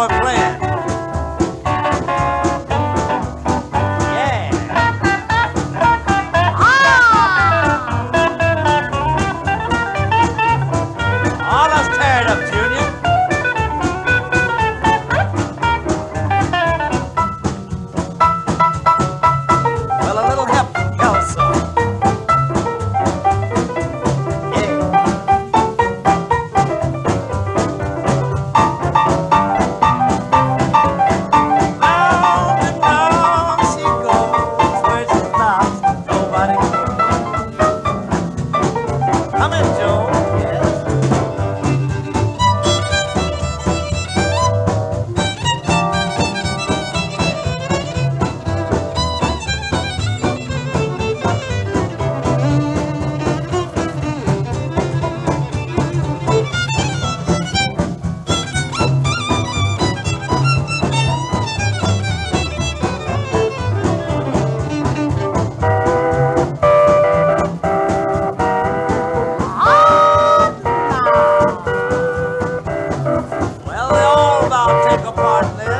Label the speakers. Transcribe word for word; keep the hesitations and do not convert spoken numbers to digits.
Speaker 1: enjoy playing. Yeah. Oh, let's tear it up, Junior. Well, a little help from Kelso. Come in, Joe. Yes. Well, they all about take a part in this.